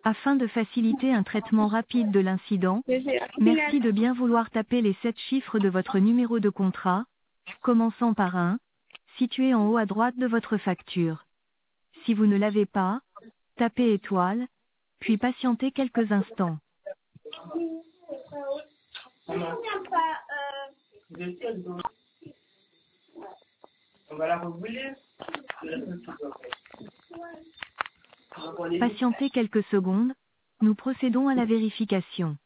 Afin de faciliter un traitement rapide de l'incident, merci de bien vouloir taper les 7 chiffres de votre numéro de contrat, commençant par 1, situé en haut à droite de votre facture. Si vous ne l'avez pas, tapez étoile, puis patientez quelques instants. Patientez quelques secondes, nous procédons à la vérification.